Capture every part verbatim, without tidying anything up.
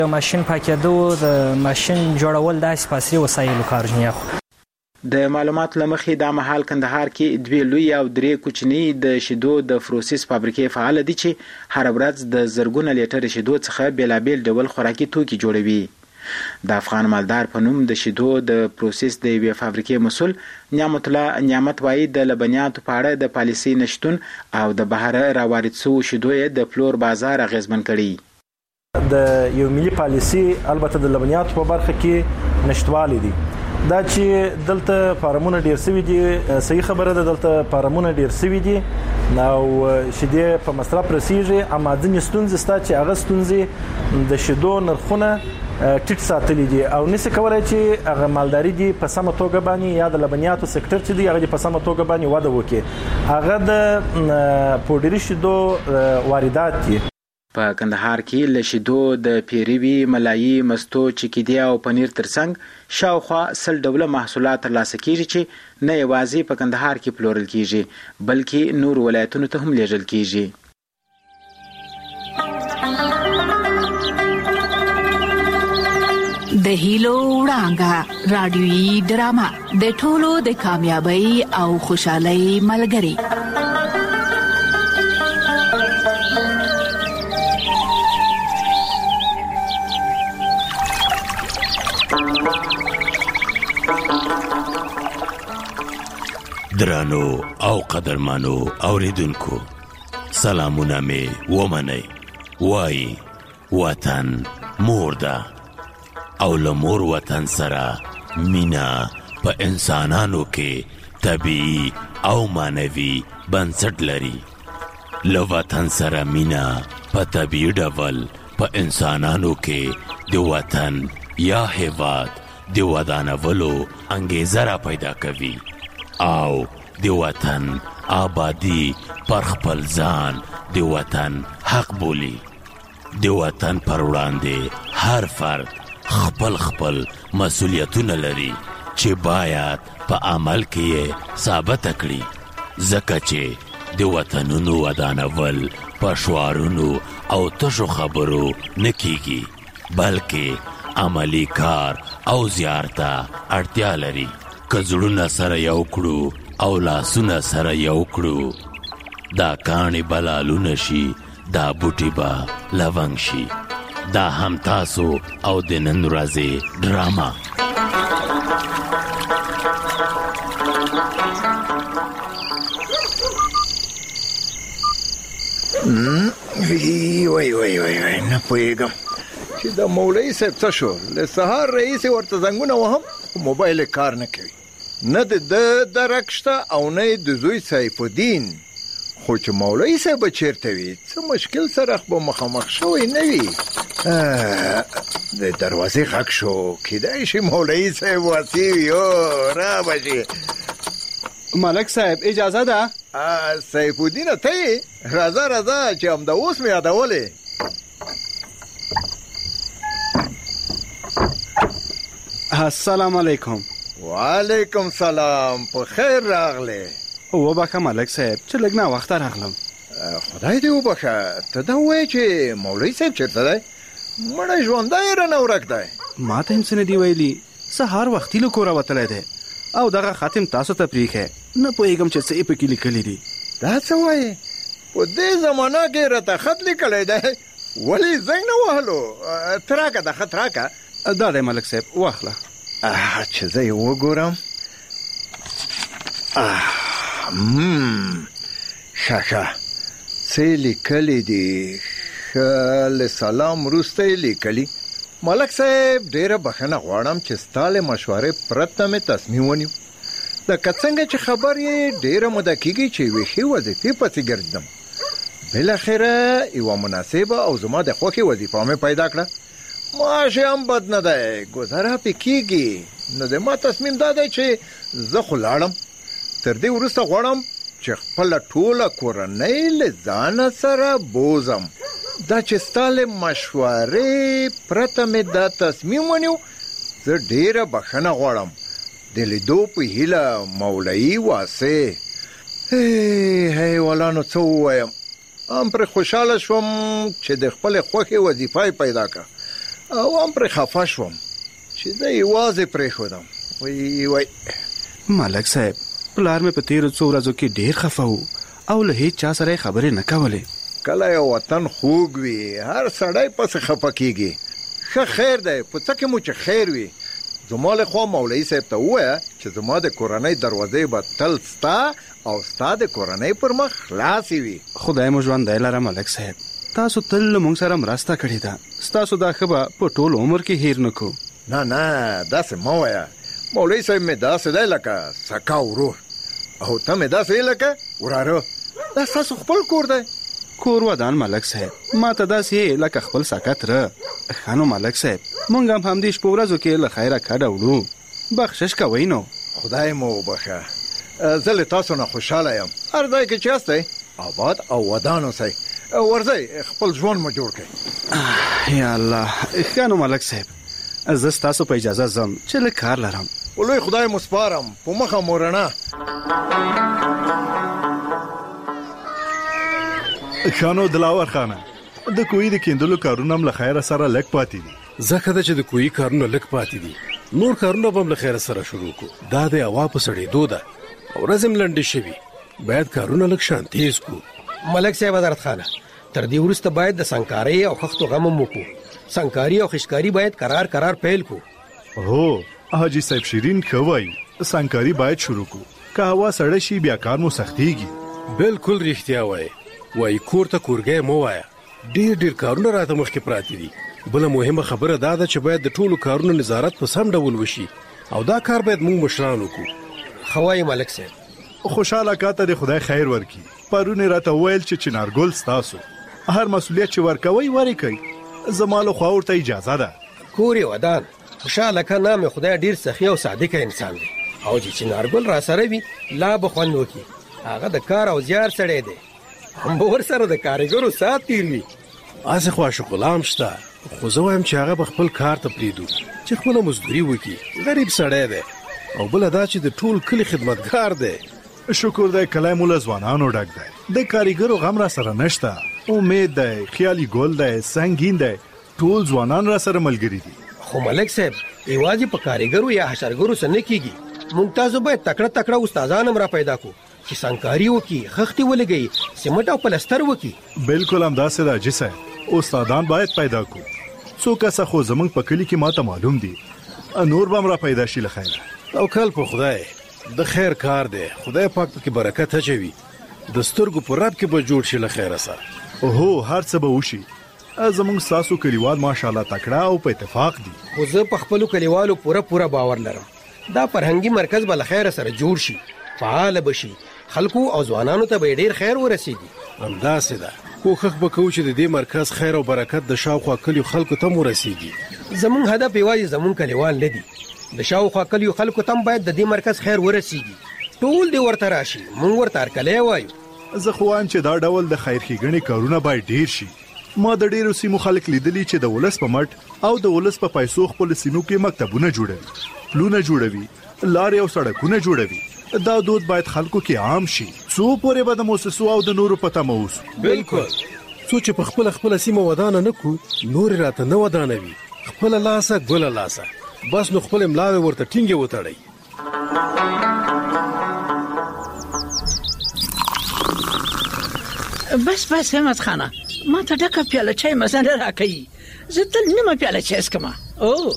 ماشین پاکېدو د ماشین جوړول داسې په عصري وسایلو کارونه اخلي. د معلوماتو لمخې د مهال کندهار کې دوی لوی او درې کوچني د شیدو د پروسس فابریکې فعال دي چې هر ورځ د زرګونه لیټر شیدو څخه بیلابیل ډول خوراکي توکي جوړوي. د افغان مالدار په نوم د شیدو د پروسس د یوې فابریکې مسؤل نعمت الله نعمت وایي د لبنیاتو په اړه د پالیسۍ نشتون او د بهر راوارد شوو شیدو د پلور بازار اغیزمن کړي. د یو ملي پالیسۍ البته د لبنیاتو په برخه کې نشټوالی دي. دا چې دلته فارمونه ډیر سوي دي صحیح خبره ده، دلته فارمونه ډیر سوي دي او شیدې په مصرف رسیږي، اما ځینې ستونزې شته چې هغه ستونزې د شیدو نرخونه ټیټ ساتلي دي او نشي کولای چې هغه مالداري دي په سمه توګه باندې یا د لبنیاتو سکتور چې دی هغه په سمه توګه باندې وده وکړي. هغه د پوډري شیدو واردات دي. په کندهار کې له شیدو د پیروي، ملایي، مستو، چکیدی او پنیر ترڅنګ شاوخوا سل ډوله محصولات ترلاسه کیږي چې نه یوازې په کندهار کې پلورل کیږي بلکې نور ولایتونو ته هم لیږل کیږي. د هیلو وړانګه رادیويي ډرامه د ټولو د کامیابی او خوشحالۍ ملګری. درانو او قدرمانو اوریدونکو سلامونه می ومنئ. وای وطن مور ده او لمور وطن سره مینا په انسانانو کې طبیعي او مانوي بنسټ لري. له وطن سره مینا په طبیعي ډول په انسانانو کې د وطن یا هیواد د ودانولو انګیزه را پیدا کوي او د وطن آبادی پر خپل ځان د وطن حق بولی. د وطن پر وړاندې هر فرد خپل خپل مسؤلیتونه لري چې باید په عمل کې ثابت کړي، ځکه چې د وطنونو ودانول په شعارونو او تشو خبرو نه کیږي بلکې عملی کار او زیارته اړتیا لري. که زړونه سره یو کړو او لاسونه سره یو کړو دا کاڼې بلالونه شي، دا بوټي به لونګ شي. دا هم تاسو او د نن ورځې ډراما. وی وی وی وی نه پوهېږم چې د مولوي صاحب څه شو. له سهار رئیس ورته زنګونه وهم موبایل کار نه کوي، نه د درک شته او نه د زوی سیف الدین. خو چې مولوي صاحب چیرته وي څه مشکل سره خو مخامخ شوی نه وي. د دروازې غږ شو، کیدای شي مولوي صاحب واسی وي. را بشي ملک صاحب اجازه ده؟ سیف الدین ته راځه راځه چې همدا اوس مې یادولې. السلام علیکم. وعلیکم سلام، په خیر راغله. وبخښه ملک صاحب چې لږ ناوخته راغلم. خدای دې وبخښه. ته دا وایې چې مولوي صاحب چېرته دی؟ مړی ژوندی رانه ورک دی. ما ته هم څه نه دي ویلي. سهار وختي له کوره وتلی دی او دغه ختم تاسو ته پرېښی. نه پوهېږم چې څه یې پکې لیکلي دي. دا څه وایې؟ په دې زمانه کې راته خط لیکلی دی، ولې زنګ نه وهلو؟ ته راکه دا خط راکه. دا دی ملک صاحب واخله. چې زه یې وګورم. ښه ښه څه یې لیکلي دي؟ ښه له سلام وروسته یې لیکلي. ملک صاحب ډېره بخښنه غواړم چې ستا له مشورې پرته مې تصمیم ونیو. لکه څنګه چې خبر یې ډېره موده کېږي چې یوې ښې وظیفې پسې ګرځم. بالاخره یوه مناسبه او زما د خوښې وظیفه مې پیدا کړه. معاش یې هم بد نه دی، ګذاره پې کېږي. نو د ما تصمیم دا دی چې زه خو لاړم. تر دې وروسته غواړم چې خپله ټوله کورنۍ له ځانه سره بوزم. دا چې ستا له مشورې پرته مې دا تصمیم ونیو، زه ډېره بخښنه غواړم. د لیدو په هیله، مولوي واسع. هی والانو څه ووایم، هم پرې خوشحاله شوم چې د خپلې خوښې وظیفه یې پیدا کړه او هم پرې خفه شوم چې زه یوازې پرېښودم. وای وای ملک صاحب پلار مې په تیرو څو ورځو کې ډېر خفه و او له هیڅ چا سره خبرې نه کولې. کله یو وطن خوږ وي هر سړی پسې خفه کېږي. ښه خیر دی په څه کې مو چې خیر وي. زما له خوا مولوي صاحب ته ووایه چې زما د کورنۍ دروازې به تل ستا او ستا د کورنۍ پر مخ خلاصې وي. خدای مو ژوندی لره ملک صاحب، تاسو تل له موږ سره مرسته کړې ده. ستاسو دا ښه به په ټول عمر کې هیر نه کړو. نه نه داسې مه وایه. مولوي صاحب مې داسې دی لکه سکا ورور او ته مې داسې یې لکه وراره. دا ستاسو خپل کور دی. کور ودان ملک صاحب، ما ته داسې لکه خپل ساکت ره. ښه نو ملک صاحب موږ هم همدې شپو ورځو کې له خیره کډه وړو. بخشش کوئ نو. خدای مو وبخښه. زه له تاسو نه خوشحاله یم. هر ځای کې چې یاستئ آباد او ودان اوسئ. ورځئ خپل ژوند مو جوړ کړئ. یا الله. ښه نو ملک صاحب زه ستاسو په اجازه ځم چې لږ کار لرم. ولوی خدای مو سپارم. په مخه مو رڼا. خانو دلاور خانه د کوی د کیندلو کارونه هم له خیره سره لک پاتې دي. ځکه دا چې د کوی کارونه لک پاتې دي نور کارونه به هم له خیره سره شروع کو. دا د هوا په سړېدو ده او ورځ هم لنډې شوي. باید کارونه لږ شان تیز کو. ملک صاحب حضرت خانه تر دې وروسته باید د سنګکارۍ او خښتو غم هم وکړو. سنګکاري او خشکاري باید قرار قرار پیل کو. هو حاجی صاحب شیرین ښه وایي سنګکاري باید شروع کو. که هوا سړه شي بیا کار مو سختېږي. بالکل رښتیا وایي. وای کور ته کورګی مو وایه. ډېر ډېر کارونه راته مخکې پراته دي. بله مهمه خبره دا ده چې باید د ټولو کارونو نظارت په سم ډول وشي او دا کار باید موږ مشران وکړو. ښه وایي ملک صاحب. خوشحاله کاته د خدای خیر ورکړي. پرون یې راته وویل چې چنارګل ستاسو هر مسؤلیت چې ورکوئ ورې کوئ. زما له خوا ورته اجازه ده. کور یې ودان. خوشحاله که نام خدای ډېر سخي او صادقه انسان دی او چې چنارګل را سره وي لا به خوند وکړي. هغه د کار او زیار سړی دی. هم به ورسره د کارګرو ساعت تیر وي. هسې خو عاشق غلام شته خو زه وایم چې هغه به خپل کار ته پرېږدو چې خپله مزدوري وکړي. غریب سړی دی او بله دا چې د ټول کلي خدمتګار دی. شکر دی کلی مو له ځوانانو ډک دی. د کاریګرو غم را سره نشته. امید دی خیالي ګل دی سنګین دی ټول ځوانان را سره ملګري دي. خو ملک صاحب یوازې په کاریګرو یا حشرګرو سره نه کېږي. موږ تاسو باید تکړه تکړه استادان هم را پیدا کړو چې سنګکاري وکړي خښتې ولګوي سیمټ او پلستر وکړي. بالکل همداسې ده حاجي صاحب. استادان باید پیدا کړو. څو کسه خو زموږ په کلي کې ماته معلوم دي. نور به هم را پیدا شي له خیره. توکل په خدای. د خیر کار دی. خدای پاک پکې برکت اچوي. د سترګو په رب کې به جوړ شي له خیره سره. اوهو هر څه به وشي. زموږ ستاسو کلیوال ماشاءالله تکړه او په اتفاق دي. خو زه په خپلو کلیوالو پوره پوره باور لرم. دا فرهنګي مرکز به له خیره سره جوړ شي فعال بشي. خلکو او ځوانانو ته به ډېر خیر ورسیږي. همداسې ده. کوښښ به کوو چې د دې مرکز خیر او برکت د شاوخوا کلیو خلکو ته هم ورسیږي. زموږ هدف یوازې زموږ کلیوال نه دي. د شاوخوا کلیو خلکو ته هم باید د دې مرکز خیر ورسیږي. ټول دې ورته راشي. موږ ورته هرکلی وایو. زه خو وایم چې دا ډول د خیر ښېګڼې کارونه باید ډېر شي. ما د ډېرو سیمو خلک لیدلي چې د ولس په مټ او د ولس په پیسو خپل سیمو کې مکتبونه جوړوي پلونه جوړوي لارې او سړکونه جوړوي. دا دود باید خلکو کې عام شي. څو پورې به د موسسو او د نورو پته مو اوسو. بالکل. څو چې په خپله خپله سیمه ودانه نه کړو نورې راته نه ودانوي. خپله لاسه ګله لاسه بس نو خپل ملاوې ورته ټینګې وتړئ. بس بس همت خانه ما ته ډکه پیاله چای مزه نه راکوي. زه تل نیمه پیاله چای څښم. او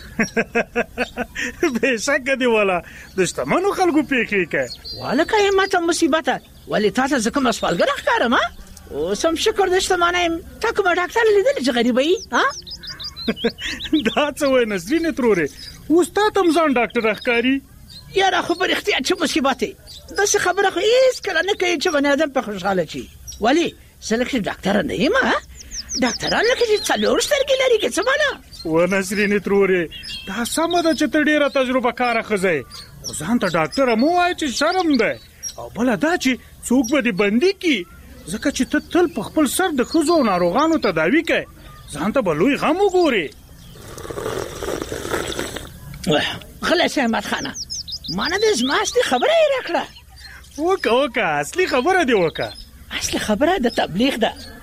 بېشکه دې والا د شتمنو خلکو پېښې کوې. والکه یې ما ته مصیبته ولې تا ته زه کومه سوالګره ښکارم. اوس هم شکر د شتمنه یم. تا کومه ډاکټر لیدلې چې غریبه یي؟ دا څه وایې نسرینې ترورې اوس تا ته هم ځان ډاکټره ښکاري. یاره خو په رښتیا چې مصیبت یې داسې خبره خو هېڅکله نه کوي چې بني ادم په خوشحاله شي. ولې زه لکه ډاکټره نه یم. ډاکټران لکه چې څلور سترګې لري که څه معنا. و نسرینې ترورې دا سمه ده چې ته ډېره تجربه کاره ښځه یې خو ځان ته ډاکټره مه وایه چې شرم دی. او بله دا چې څوک به دې بندي کړي ځکه چې ته تل په خپل سر د ښځو او ناروغانو تداوي کوې. ځان ته به لوی غم وګورې. غلی شه احمد خانه ما نه د زما اصلي خبره یې راکړه. وکه وکه اصلي خبره دې وکه. اصلي خبره د تبلیغ ده.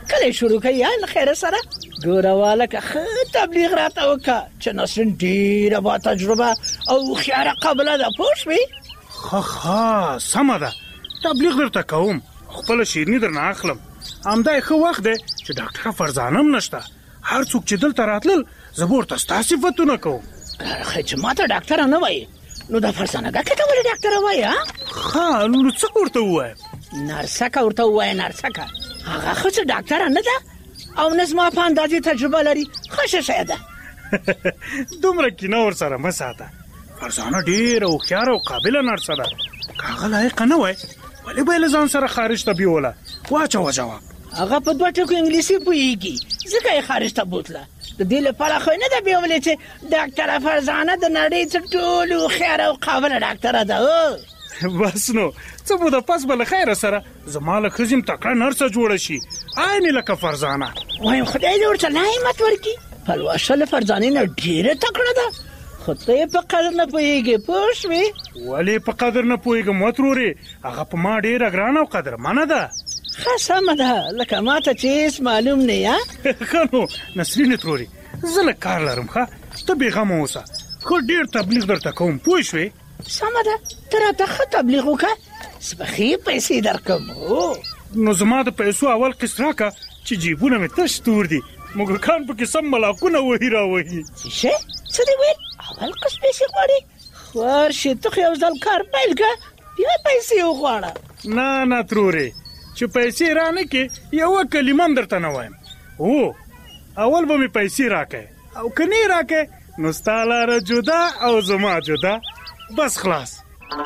کله شروع کوي یا خیر سره ګوره والکه ښه تبلیغ راته وکړه چې نسرین ډېره با تجربه او خیاره قابله ده پوه شوې ښه ښه سمه ده تبلیغ درته کوم خپله شیریني درنه اخلم همدا ښه وخت دی چې ډاکټره فرزانه هم نشته هر څوک چې دلته راتلل زه به ورته ستا صفتونه کوم خیر چې ما ته ډاکټره نه وایي نو دا فرزانه ګکې ته ولې ډاکټره وایي ښه نو څه ورته ووایم نرسکه ورته ووایه نرسکه هغه خو چې ډاکټره نه ده او نه زما په اندازې تجربه لري ښه شی ده دومره کینه ورسره مه ساته فرزانه ډېره هوښیاره او قابله نرسه ده که هغه لایقه نه وای ولې به یې له ځان سره خارج ته بیوله واچوه جواب هغه په دوه ټکو انګلیسي پوهېږي ځکه یې خارج ته بوتله د دې لپاره خو یې نه ده بیولې چې ډاکټره فرزانه د نړۍ تر ټولو هوښیاره او قابله ډاکټره ده بس نو څه مو د پس به له خیره سره زما له ښځې م تکړه نرسه جوړه شي عین لکه فرزانه وایم خدای دې ورته لا همت ورکړي پلوشه له فرزانې نه ډېره تکړه ده خو ته یې په قدر نه پوهېږې پوه شوې ولې په قدر نه پوهېږم وترورې هغه په ما ډېره ګرانه او قدرمنه ده ښه سمه ده لکه ما ته چې هېڅ معلوم نه یا ښه نو نسرینې ترورې زه لږ کار لرم ښه ته بېغمه اوسه ښه ډېر تبلیغ درته کوم پوه شوې سمه ده ته راته ښه تبلیغ وکړه زه به ښې پیسې درکړم نو زما د پیسو اول قسط راکړه چې جیبونه مې تش تور دي موږکان پکې سم ملاکونه وهي راوهي څه څه دې ویل اول قسط پیسې غواړې ورشې ته خو یو ځل کار پیل کړه بیا پیسې وغواړه نه نه ترورې چې پیسې رانه کې یوه کلمه هم درته نه وایم هو اول به مې پیسې راکړې او که نه یې راکړې نو ستا لاره جدا او زما جدا بس خلاص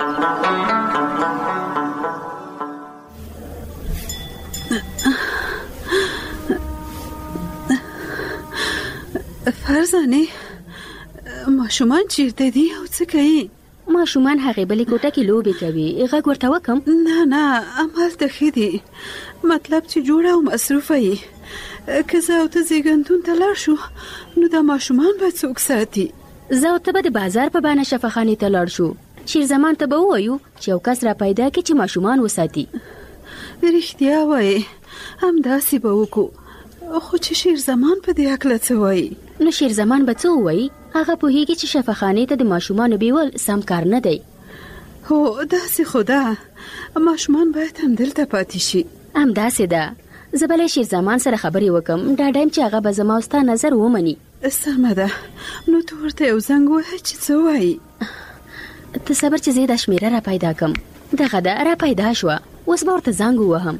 فرزانه ماشومان چیرته دي او څه کوي ماشومان هغه بلې کوټه کې لوبې کوي غږ ورته وکم نه نه همالته ښه دي مطلب چې جوړه او مصروفه یې که زه او ته زیږنتون ته لاړ شو نو دا ماشومان به څوک ساتي زه او ته به د بازار په بانه شفاخانې ته لاړ شو شیرزمان ته به ووایو چې یو کس را پیدا کړي چې ماشومان وساتي رښتیا وایې همداسې به وکړو خو چې شیرزمان په دې هکله څه وایي نو شیرزمان به څه ووایي هغه پوهېږي چې شفاخانې ته د ماشومانو بیول سم کار نه دی هو داسې خو ده ماشومان باید همدلته پاتې شي همداسې ده زه به له شیرزمان سره خبرې وکم ډاډه یم چې هغه به زما او ستا نظر ومني سمه ده نو ته ورته یو زنګ ووهه چې څه وایي ته صبر چې زه دا شمېره را پیدا کم دغه ده را پیدا شوه اوس به ورته زنګ ووهم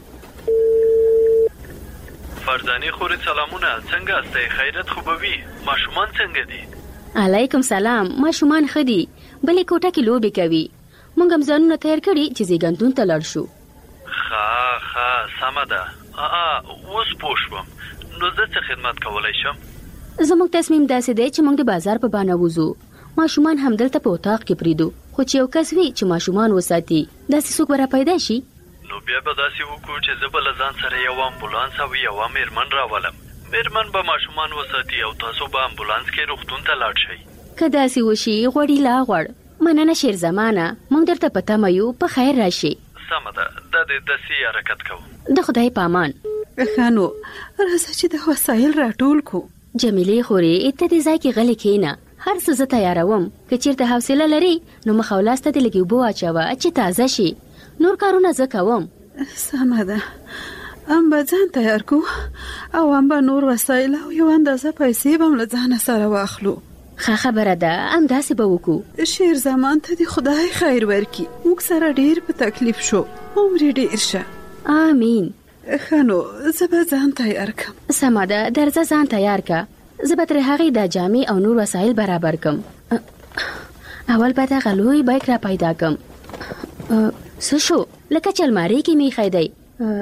فرزانې خورې سلامونه څنګه استئ خیرت خو به وي ماشومان څنګه دي علیکم سلام ماشومان ښه دي بلې کوټه کې لوبې کوي موږ هم ځانونه تیار کړي چې زیږنتون ته لاړ شو ښه ښه سمه ده اوس پوه شوم نو زه څه خدمت کولی شم زموږ تصمیم داسې دی چې موږ د بازار په بانه وځو ماشومان همدلته په اتاق کې پریدو خو چې یو کس وي چې ماشومان وساتي داسې څوک به را پیدا شي نو بیا به داسې وکړو چې زه به له ځان سره یو امبولانس او یوه میرمن راولم میرمن به ماشومان وساتي او تاسو به امبولانس کې روغتون ته لاړ شئ که داسې وشي غوړي لا غوړ مننه شیرزمانه موږ درته په تمه یو په خیر راشي سمه ده دا د داسې حرکت کوو د خدای په امان ښه نو راځه چې د وسایل راټول کړو جمیلې خورې ته دې ځای کې غلې کښېنه هر څه زه تیاروم که چېرته حوصله لري نو مخ او لاس ته دې لږې اوبه واچوه چې تازه شي نور کارونه زه کوم سمه ده ام به ځان تیار کو او ام به نور وسایل او یو اندازه پیسې به م له ځانه سره واخلو ښه خبره ده همداسې به وکړو شیرزمان ته دې خدای خیر ورکړي موږ سره ډېر په تکلیف شو عمر یې ډېر شه آمین ښه نو زه به ځان تیار کړم سمه ده درځه ځان تیار که زه به ترې هغې دا جامې او نور وسایل برابر کم اول به دغه لوی بیک را پیدا کم څه شو لکه چې المارۍ کې مې ایښی دی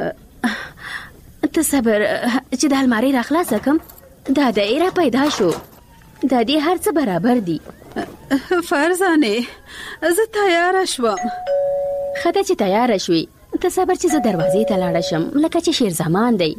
ته صبر چې د المارۍ را خلاصه کم دا دی را پیدا شو دا دې هر څه برابر دي فرزانې زه تیاره شوم ښه ده چې تیاره شوې ته صبر چې زه دروازې ته لاړه شم لکه چې شیرزمان دی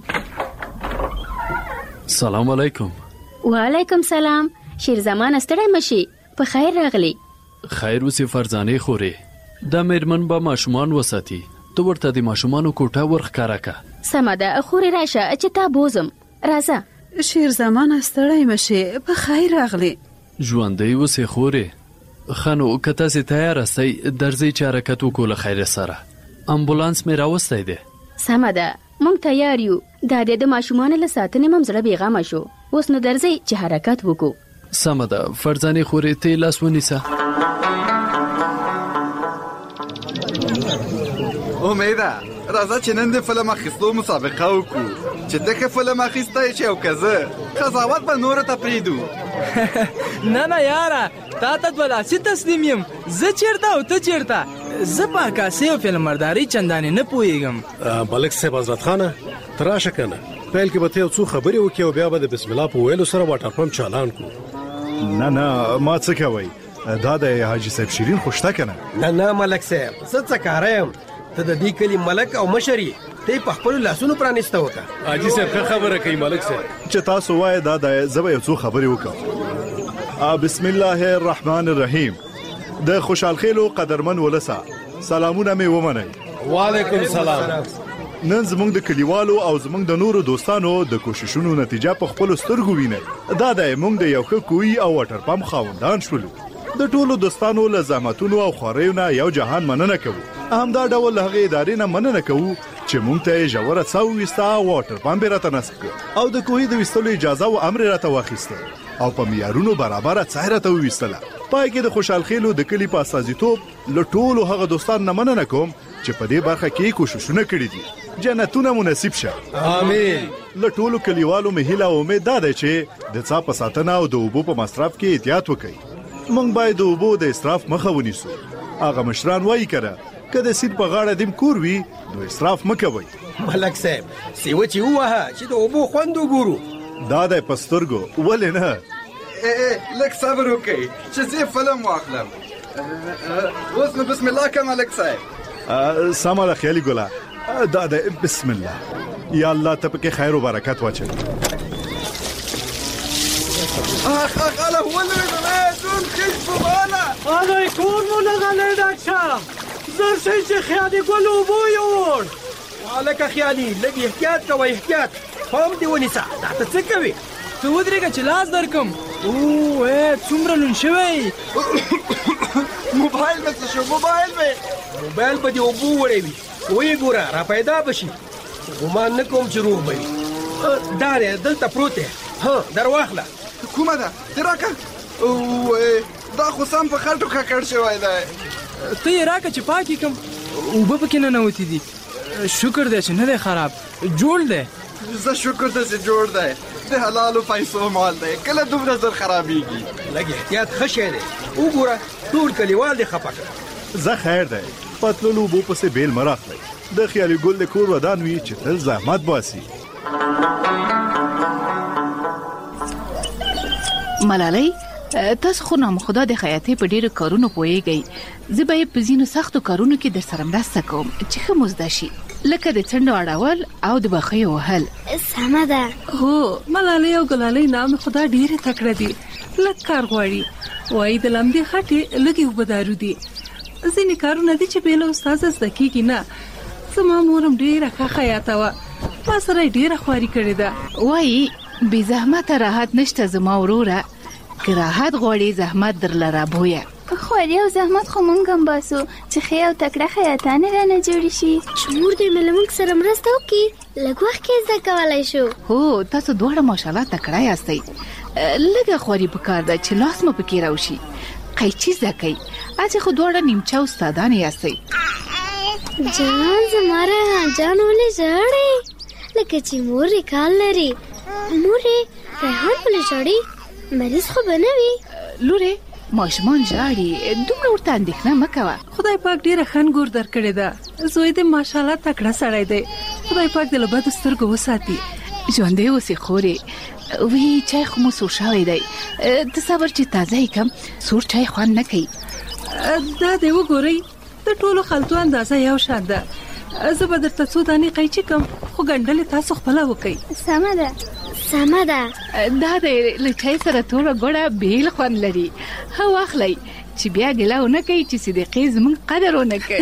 سلام علیکم وعلیکم سلام شیرزمان ستړی مشي په خیر راغلی خیر اوسې فرزانې خورې دا میرمن به ماشومان وساتي ته ورته د ماشومانو کوټه ورښکاره که سمه ده خورې راشه چې تا بوزم. راځه. شیر زمانه ستړی مشه، په خیر راغلی. ژوندی اوسې خورې. ښه نو که تاسې تیاره سئ درځئ چې حرکت وکړو له خیرې سره. امبولانس مې راوستی دی. سمه ده موږ تیار یو. دا د ماشومانو له ساتنې مم زړه بېغمه شو. اوس نو درځئ چې حرکت وکړو. سمه ده فرزانې خورې ته یې لاس ونیسه. امیده راځه چې نن د فلم اخیستو مسابقه وکړو چې ته ښه فلم اخیستی چې او که زه قضاوت به نورو ته پرېږدو. نه نه یاره تا ته دوه لاسي تسلیم یم. زه چېرته او ته چېرته؟ زه په عکاسۍ او فلمبردارۍ چندانې نه پوهېږم. ملک صاحب حضرت خانه ته راشه که نه، پیل کې به ته یو څو خبرې وکړې او بیا به د بسم الله په ویلو سره واټر پمپ چالان کړو. نه نه ما څه کوئ، دا د حاجي صاحب شیرین خو شته که نه؟ نه نه ملک صاحب زه څه کاره یم، ته د دې کلي ملک او مشر یې، ته یې په خپلو لاسونو پرانیسته وکړه. حاجي صاحب ښه خبره کوي ملک صاحب. چې تاسو وایې دا د زه به یو څو خبرې وکړم. بسم الله الرحمن الرحیم. د خوشحالخیلو قدرمن ولسه سلامونه مې ومنئ. وعلیکم سلام. نن زموږ د کلیوالو او زموږ د نورو دوستانو د کوششونو نتیجه په خپلو سترګو وینئ. دا د موږ د یو ښه کوی او واټر پمپ خاوندان شولو. د ټولو دوستانو له زحمتونو او خواريو نه یو جهان مننه کوو. همدا ډول هغه ادارې نه مننه کوو چې موږ ته ژوره څا وویسته او واټر پمپ راته نصب کړ او د کوهي د ویستلو اجازه او امر راته واخیسته او په معیارونو برابره څا راته وویستله. پای کې د خوشحالخیلو د کلي په استازیتوب له ټولو هغه دوستان نه مننه کوم چې په دې برخه کې کوششونه کړي دي. جنتونه مناسب شه. آمین. له ټولو کلیوالو مې هیله او امید ده چې د څا په ساتنه او د اوبو په مصرف کې احتیاط وکړي. موږ باید د اوبو د اسراف مخه ونیسو. هغه مشران وایي کړه که د سید په غاړه دیم کور وي نو اسراف مه کوئ. ملک صاحب سیوه چې ووهه چې د اوبو خوند وګورو. دا دی په سترګو ولې نه. لږ صبر وکړئ چې زه فلم واخلم. اوس نو بسم الله که ملک صاحب. سمه ده خیالي ګله. دا دی بسم الله. یا الله ته پکې خیر و برکت واچوي. اخ اخ اله ولې دون خیش په بالا آنای کور مو لغلی ډاکټر زر شي چې خیالي ګل اوبو یوړ. هلکه خیالي لږ احتیاط کوه احتیاط. پام دې ونیسه. دا ته څه کوې؟ ته ودرېږه چې لاس درکم. او ای څومره لون شوی. موبایل مې څه شو؟ موبایل مې موبایل په دې اوبو وړی وي. ویې ګوره را پیدا به شي. ګمان نه کوم چې روغ به وي. دا دی دلته پروت دی. ها در واخله. کومه ده؟ ته راکه. اوه دا خو سم په خټو ککړ شوی دی. ته یې راکه چې پاکې کړم. اوبه پکې ننوتې دي. شکر دی چې نه دی خراب، جوړ دی. زه شکر دی چې جوړ دی. د حلالو پیسو مال دی، کله دومره زر خرابېږي. لږ احتیاط ښه شی دی. وګوره ټول کلیوال دې خفه کړه. زه خیر دی په تللو اوبو پسې بیل مه راخلئ. د خیالي ګل د کور ودان وي چې تل زحمت باسي. ملالۍ تاسو خو نامخدا د خیاطۍ په ډیرو کارونو پوهیږئ. زه به په ځینو سختو کارونو کې در سره مرسته کوم چې ښه مزده شي، لکه د څنډو اړول او د بخیو وهل. سمه ده. هو ملالۍ او ګلالۍ نام خدا ډیره تکړه دي. لږ کار غواړي. وایي د لمدې خټې لږې اوبه دارو دي. ځینې کارونه دي چې بې له استاده زده کېږي نه. زما مورم ډیره ښه خیاطه وه، ما سره یې ډیره خواري کړې ده. وایي بې زحمته راحت نشته زما وروره، که راحت غواړي زحمت درله رابویه. خواري او زحمت خو مونږ هم باسو چې ښې او تکړه خیاطانې رانه جوړې شي. چې مور دې مې له موږ سره مرسته وکړي لږ وخت کې زده کولی شو. هو تاسو دواړه ماشاءالله تکړه یاستئ. لږه خواري پکار ده چې لاس مو پکې راوشي. قیچي زده کوئ. اچې خو دواړه نیمچه استادانې یاستئ. جان زما ریحان جان ولې ژاړې؟ لکه چې مور یې کال لري. مور یې ریحان ولې ژاړي؟ مریض خو به نه وي؟ لورې ماشومان ژاړي، دومره ورته اندېښنه مه کوه. خدای پاک ډیره ښه نګور درکړې ده. زوی دې ماشاءالله تکړه سړی دی. خدای پاک دې له بدو سترګو وساتي. ژوندی اوسې خورې. وی چای خو مو سور شوی دی. ته صبر چې تازه یې کم، سور چای خوند نه کوي. دا دې وګورئ د ټولو خلطو اندازه یو شان ده. زه به درته څو دانې قیچي کم، خو ګنډلې تاسو خپله وکئ. سمه ده سمه ده. دا د له چای سره توره ګوړه بیل خوند لري. ها واخلئ چې بیا ګلاونه کوي چې صدقې زمونږ قدر ونه کوي.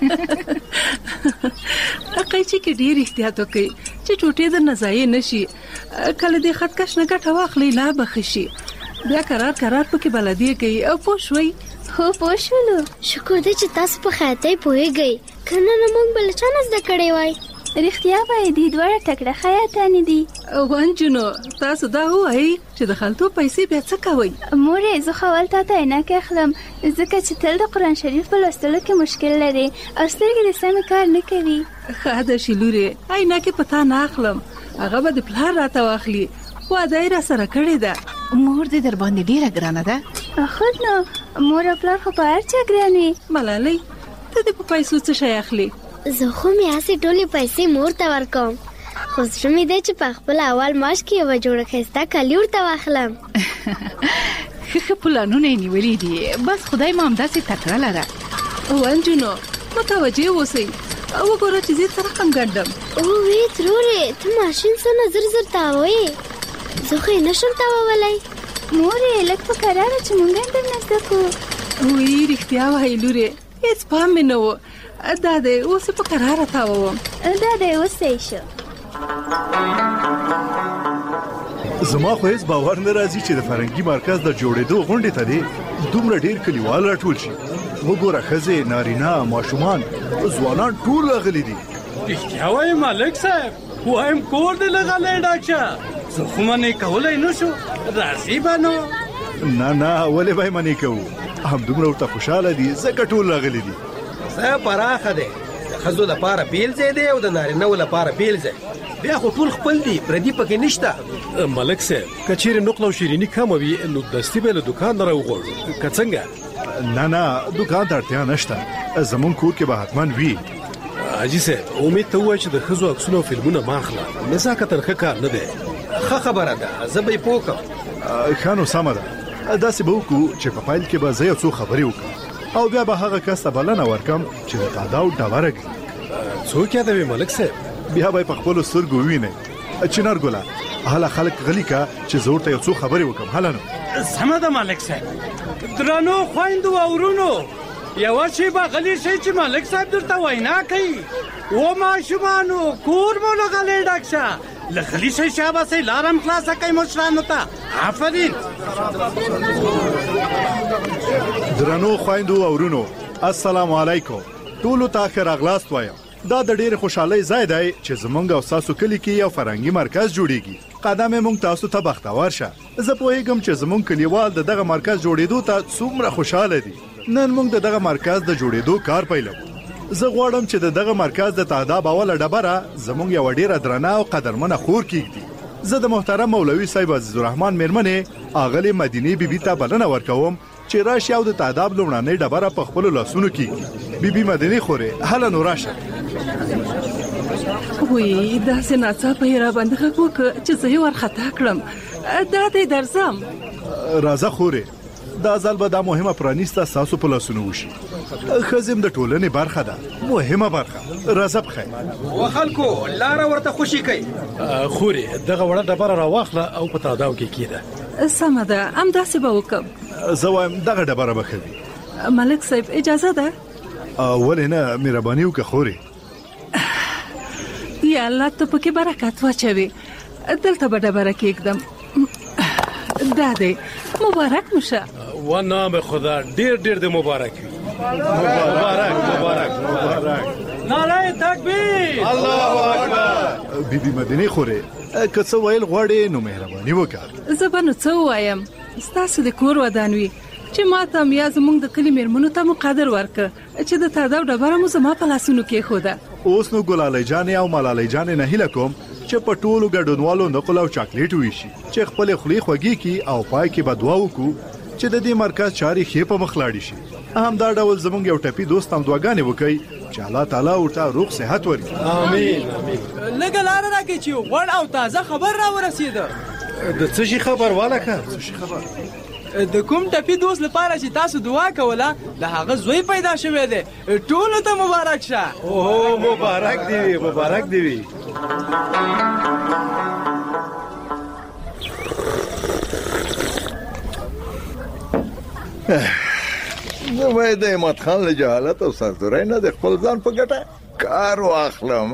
قیچي کې ډیر احتیاط وکړي چې ټوټې در نه ضایع نشي. کله دې خطکش نه ګټه واخلي لا بخشي بیا قرار قرار پکې بلدیه کوي او پوه شوي. هو پوه شولو. شکر دی چې تاسو په خیاطۍ پوهېږئ کنه نه موږ بل چا نه زده کړی وای. رښتیا وایي دي دواړه تکړه خیاطانې دي. وانجونو تاسو دا وایي چې د خلطو پیسې بیا څه کوئ؟ مورې زه خو اول تا ته عینکې اخلم ځکه چې تل د قرآن شریف په لوستلو کې مشکل لري او سترګې د سمې کار نه کوي. ښه ده شیلورې عینکې په تا نه اخلم هغه به د پلار راته واخلي. واده یې راسره کړې ده. مور دې در باندې ډېره ګرانه ده. خود نو مور او پلار خو په هر چا ګران وي. ملالۍ ته دې په پیسو څه شی اخلي؟ زه خو مې هسې ټولې پیسې مور ته ورکوم خو زړه مې دی چې په خپل اول معاش کې یوه جوړه ښایسته کالي ورته واخلم. ښه ښه پلانونه یې نیولي دي بس خدای مو همداسې تکړه لره. وانجونو متوجه اوسئ وګوره چې زه څه رقم ګڼم. اوې ترورې ته ماشین څونه زر زر تاوې زه خو یې نشم تاوولی. مورې لږ په کراره چې مونږ هم درنه زده کړو. وی رښتیا وایي لورې هېڅ پام مې نه و. دا دی اوس په کراره تاووم. دا دی اوس صحیح شو. زما خو هېڅ باور نه راځي چې د فرهنګي مرکز د جوړېدو غونډې ته دې دومره ډېر کلیوال راټول شي. وګوره ښځې نارینه ماشومان ځوانان ټول راغلي دي. رښتیا وایي ملک صاحب وایم کور دې لغلی ډاکشه زه خو منې کولی نه شو راځي به نو. نه نه ولې به یې منې کوو همدومره ورته خوشحاله دي ځکه ټول راغلي دي. ځای پراخه دی د ښځو لپاره بیل ځای دی او د نارینهو لپاره بیل ځای. بیا خو ټول خپل دي پردي پکې نشته. ملک صاحب که چیرې نقل او شیریني کمه وي نو دستي به له دوکان نه راوغواړو که څنګه؟ نه نه دوکان ته اړتیا نشته زمونږ کور کې به حتما وي. حاجي صاحب امید ته ووایه چې د ښځو عکسونه او فلمونه ما اخله نزاکتن ښه کار نه دی. ښه خبره ده زه به یې پوه کړم. ښه نو سمه ده داسې به وکړو چې په پیل کې به زه یو څو خبرې وکړم او بیا به هغه کس ته بلنه ورکړم چې د تاداو ډبره ږدي. څوک یادوي ملک صاحب؟ بیا به یې په خپلو سترګو ووینئ. چنار ګله هله خلک غلي که چې زه ورته یو څو خبرې وکړم. هله نو سمه ده ملک صاحب. درنو خویندو او ورونو یوه شیبه غلی شئ چې ملک صاحب درته وینا کوي. و ماشومانو کور مو له غلی ډک شه له غلي شئ شاباسئ لاره هم خلاصه کوئ مشرانو ته. آفرین. درنو خویندو او ورونو السلام علیکم ټولو ته ښه راغلاست وایم. دا د ډېرې خوشحالۍ ځای دی چې زمونږ او ستاسو کلي کې یو فرهنګي مرکز جوړیږي. قدم یې موږ تاسو ته بختور شه. زه پوهېږم چې زمونږ کلیوال د دغه مرکز جوړېدو ته څومره خوشحاله دي. نن موږ د دغه مرکز د جوړېدو کار پیلوو. زه غواړم چې د دغه مرکز د تاداب اوله ډبره زمونږ یوه ډېره درنه او قدرمنه خور کېږدي. زه د محترم مولوي صاحب عزیزالرحمن مېرمنې اغلې مدینې بیبي ته بلنه ورکوم چې راشي او د تاداب لومړنۍ ډبره په خپلو لاسونو کېږدي. بیبي مدینې خورې هله نو راشه. وی داسې ناڅاپه یې راباندې غږ وکړه چې زه یې ورخطا کړم. دا دی درځم. راځه خورې دا ځل به دا مهمه پرانیسته ستاسو په لاسونو وشي. ښځې د ټولنې برخه ده مهمه برخه. راځه بخیر. و خلکو لاره ورته خوشي کوي. خورې دغه وړه ډبره راواخله او په تاداو کې کېده. سمه ده همداسې به وکړم. زه وایم دغه ډبره به ښه وي. ملک صاحب اجازه ده؟ ولې نه مهرباني وکړه خورې. یا الله ته پکې برکت واچوي. دلته به ډبره کېږدم. دا دی مبارک مشه. و نام خدا ډېر ډېر دې مبارک وي. مبارک مبارک مبارک. نعره تکبیر الله اکبر. بیبي مدینې خورې که څه ویل غواړې نو مهرباني وکړه. زه به نو څه ووایم ستاسو د کور ودان وي چې ما ته هم یا زموږ د کلي مېرمنو ته مو قدر ورکړه چې د تاداو ډبره مو زما په لاسونو کېښوده. اوس نو ګلالۍ جانې او ملالۍ جانې نه هیله کوم چې په ټولو ګډونوالو نقل او چاکلیټ ویشي چې خپلې خولې خوږې کړي او پای کې به دعا وکړو چې د دې مرکز چارې ښې په مخ لاړې شي. همدا ډول زموږ یو ټپي دوست هم دعاګانې وکړي چې الله تعالی ورته روغ صحت ورکړي. امین امین. لږه لاره راکړئ چې غوړ او تازه خبر را ورسېده. د څه شي خبر والکه؟ څه شي خبر؟ د کوم ټپي دوست لپاره چې تاسو دعا کوله د هغه زوی پیدا شوی دی. ټولو ته مبارک شه. اوه مبارک دی وي مبارک دی وي. زه باید د احمد خان له جهالت او سرزورۍ نه د خپل ځان په ګټه کار واخلم.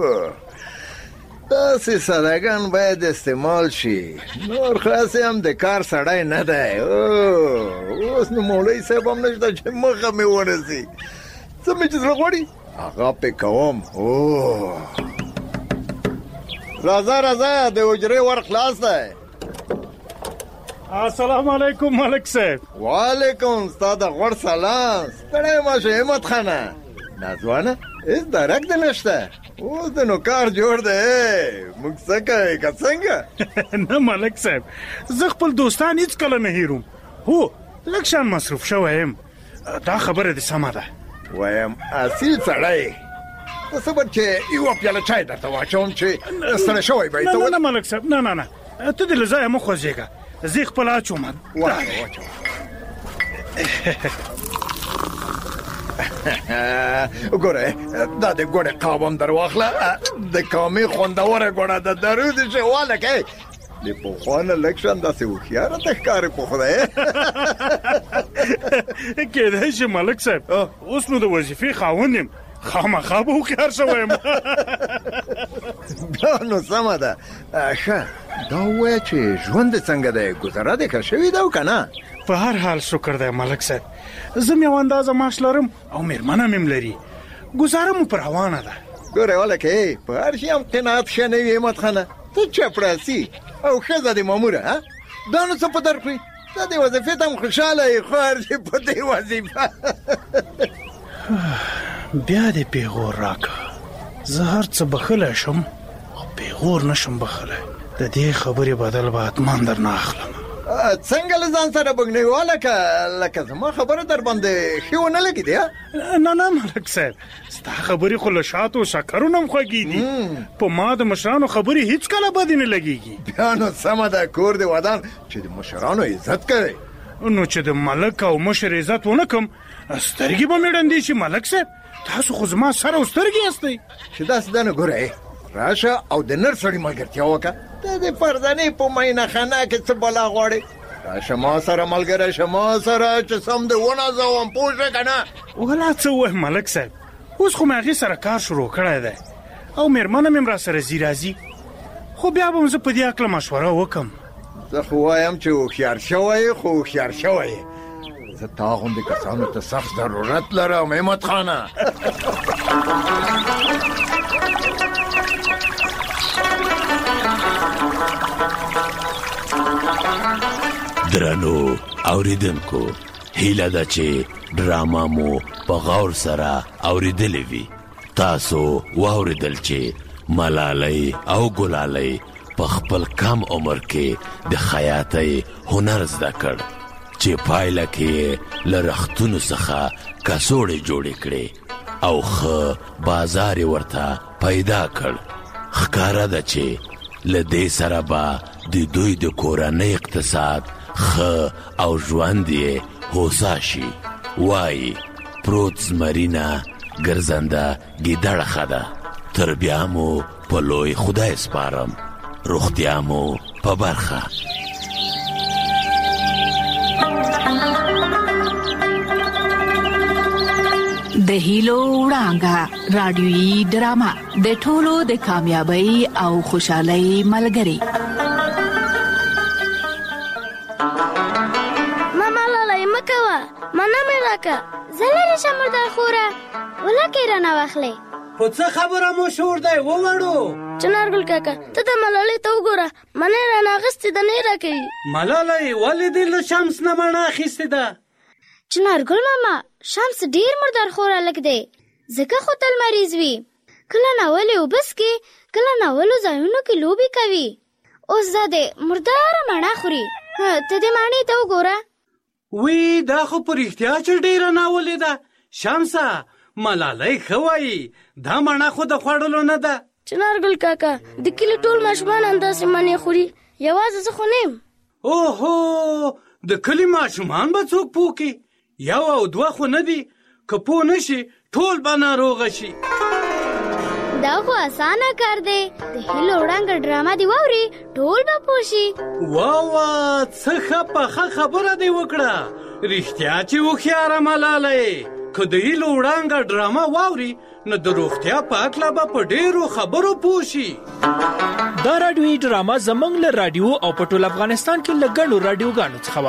داسې سادهګان باید استعمال شي. نور خاص هم د کار سړی نه دی. اوس نو مولوي صاحب هم نشته چې مخه مې ورسي. څه مې چې زړه غواړي هغه پې کوم. راځه راځه د حجرې ور خلاص دی. السلام علیکم ملک صاحب. وعلیکم ستا د غوړ سلام. ستړی مه شې احمد خانه. ناځوانه هېڅ درک دې نشته. اوس د نو کار جوړ دی. موږ څه کوې که څنګه؟ نه ملک صاحب زه خپل دوستان هېڅ کله نه هېروم. هو لږ شان مصروف شوی یم. دا خبره دې سمه ده. وایم اصیل سړی ته صبر چې یوه پیاله چای درته واچوم چې ستړی شوی به یې نه نه ملک صاحب نه نه نه ته دې له ځایه مه خوځېږه. زه یې خپله اچوم. واچوه ګوره دا د ګوړې قاب هم در واخله. د کامې خوندوره ګوړه د درو دې چې والکې د پخوا نه لږ شان داسې هوښیاره ته ښکارې په خدای. کېدای شي ملک صاحب اوس نو د وظیفې خاوند یم خامخا به هوښیار شوی یم. بیا نو سمه ده. ښه دا ووایه چې ژوند دې څنګه دی؟ ګذره دې ښه شوې ده او که نه؟ په هر حال شکر دی ملک صاحب. زه م یو اندازه معاش لرم او مېرمنه مې م لري. ګزاره مو پر روانه ده. ګورې ولکې په هر شي هم قناعت ښه نه وي احمد خانه. ته چپړاسي او ښځه دې ماموره دا نو څه په در کړي. دا دې وظیفې ته هم خوشحاله یې خو هر شي په دې وظیفه. بیا دې پیغور راکړه. زه هر څه بخلی شم خو پیغور نشم بخلی. د دې خبرې بدل به حتمان در نه اخلم. څنګه له ځان سره بګنیوا لکه لکه زما خبره در باندې ښې ونه لګېدې؟ نه نه ملک صاحب ستا خبرې خو له شاتو او شکرو نه هم خوږې دي. په ما د مشرانو خبرې هېڅ کله بدې نه لګېږي. بیا نو سمه ده کور دې ودان چې د مشرانو عزت کوې. نو چې د ملک او مشر عزت ونه کړم سترګې به مې ړندې شي ملک صاحب. تاسو خو زما سر او سترګې یاستئ. چې داسې ده نو ګوره راشه او د نر سړي ملګرتیا وکړه. ته د فرزانې په مینه خانه کې څه بلا غواړې؟ راشه ما سره ملګری شه ما سره چې سم دې ونازوم پوه شوې که نه؟ ولا څه ووایم ملک صاحب اوس خو مې هغې سره کار شروع کړی دی او مېرمنه مې هم را سره ځي راځي. خو بیا به م زه په دې هکله مشوره وکړم. زه خو وایم چې هوښیار شوی یې خو هوښیار شوی یې. زه تا غوندې کسانو ته سخت ضرورت لرم احمد خانه. درنو اوریدونکو هیله ده چې ډراما مو په غور سره اوریدلې وي. تاسو واوریدل چې ملالۍ او ګلالۍ په خپل کم عمر کې د خیاطۍ هنر زده کړ چې پایله کې له رختونو څخه کڅوړې جوړې کړې او ښه بازار یې ورته پیدا کړ. ښکاره ده چې له دې سره به د دوی د کورنۍ اقتصاد ښه او ژوند یې هوسا شي. وایي پروت زمرینه ګرځنده ګیدړه ښه ده. تر بیا مو په لوی خدای سپارم. روغتیا مو په برخه. د هیلو وړانګه رادیویي ډرامه د ټولو د کامیابی او خوشحالۍ ملګری. ماما لاله مکوه مانا مې راکه زلری شمردار خوره ولکه رانه واخلې. خو څه خبره مو شور دی ووړو؟ چنارګل کاکا ته د ملالۍ ته وګوره منې رانه اخیستې ده نه یې راکوي. ملالۍ ولې دې له شمس نه مڼه اخیستې ده؟ چنارګل ماما شمس ډیر مردار خوره لک دی ځکه خو تل مریض وي. کله ناولې اوبه څښي کله ناولو ځایونو کې لوبې کوي. اوس دا دی مرداره مڼه خوري. ته دې مڼې ته وګوره. وی دا خو په رښتیا چې ډیره ناولې ده. شمسه ملالۍ ښه وایي دا مڼه خو د خوړلو نه ده. چنارګل کاکا د کلي ټول ماشومان همداسې مڼې خوري یوازې زه خو نه یم. اوهو د کلي ماشومان به څوک پوه کړي؟ یو او دوه خو نه دي که پوه نه شي ټول به ناروغه شي. دا خو اسانه کار دی. د هیلو وړانګه ډرامه دی واوري ټول به پوه شي. وا وا څه ښه پخه خبره دی وکړه. رښتیا چې هوښیاره ملالۍ که د هیلو وړانګه ډرامه واوري نو د روغتیا په هکله به په ډېرو خبرو پوه شي. دا راډیویي ډرامه زموږ له راډیو او په ټول افغانستان کې له ګڼو راډیوګانو څخه